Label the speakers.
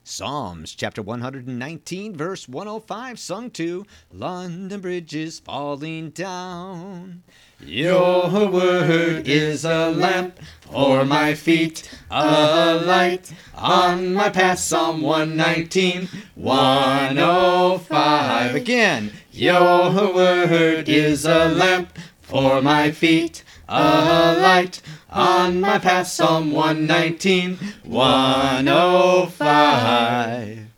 Speaker 1: Psalms chapter 119, verse 105, sung to London Bridge is falling down.
Speaker 2: Your word is a lamp for my feet, a light on my path. Psalm 119, 105.
Speaker 1: Again.
Speaker 2: Your word is a lamp for my feet, a light on my path. Psalm 119, 105.